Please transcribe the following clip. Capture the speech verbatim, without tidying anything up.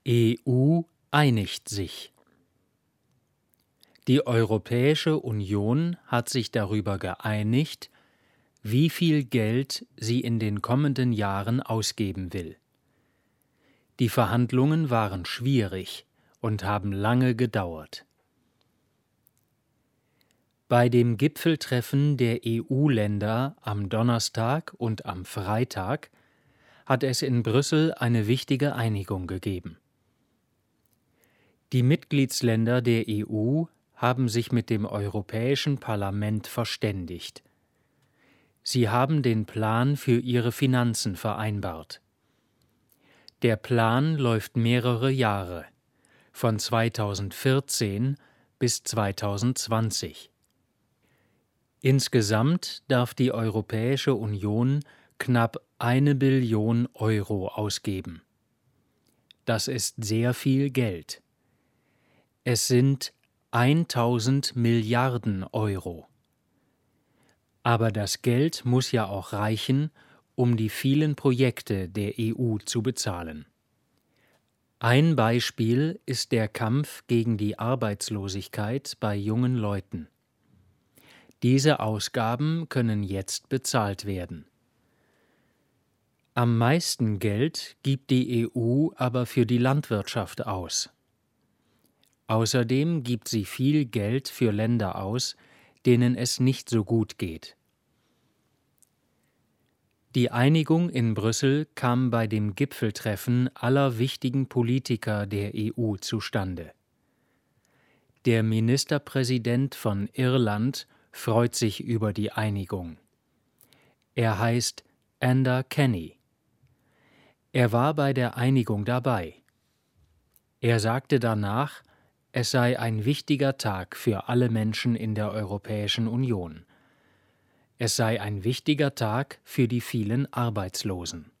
E U einigt sich. Die Europäische Union hat sich darüber geeinigt, wie viel Geld sie in den kommenden Jahren ausgeben will. Die Verhandlungen waren schwierig und haben lange gedauert. Bei dem Gipfeltreffen der E U-Länder am Donnerstag und am Freitag hat es in Brüssel eine wichtige Einigung gegeben. Die Mitgliedsländer der E U haben sich mit dem Europäischen Parlament verständigt. Sie haben den Plan für ihre Finanzen vereinbart. Der Plan läuft mehrere Jahre, von zweitausendvierzehn bis zweitausendzwanzig. Insgesamt darf die Europäische Union knapp eine Billion Euro ausgeben. Das ist sehr viel Geld. Es sind tausend Milliarden Euro. Aber das Geld muss ja auch reichen, um die vielen Projekte der E U zu bezahlen. Ein Beispiel ist der Kampf gegen die Arbeitslosigkeit bei jungen Leuten. Diese Ausgaben können jetzt bezahlt werden. Am meisten Geld gibt die E U aber für die Landwirtschaft aus. Außerdem gibt sie viel Geld für Länder aus, denen es nicht so gut geht. Die Einigung in Brüssel kam bei dem Gipfeltreffen aller wichtigen Politiker der E U zustande. Der Ministerpräsident von Irland freut sich über die Einigung. Er heißt Enda Kenny. Er war bei der Einigung dabei. Er sagte danach, es sei ein wichtiger Tag für alle Menschen in der Europäischen Union. Es sei ein wichtiger Tag für die vielen Arbeitslosen.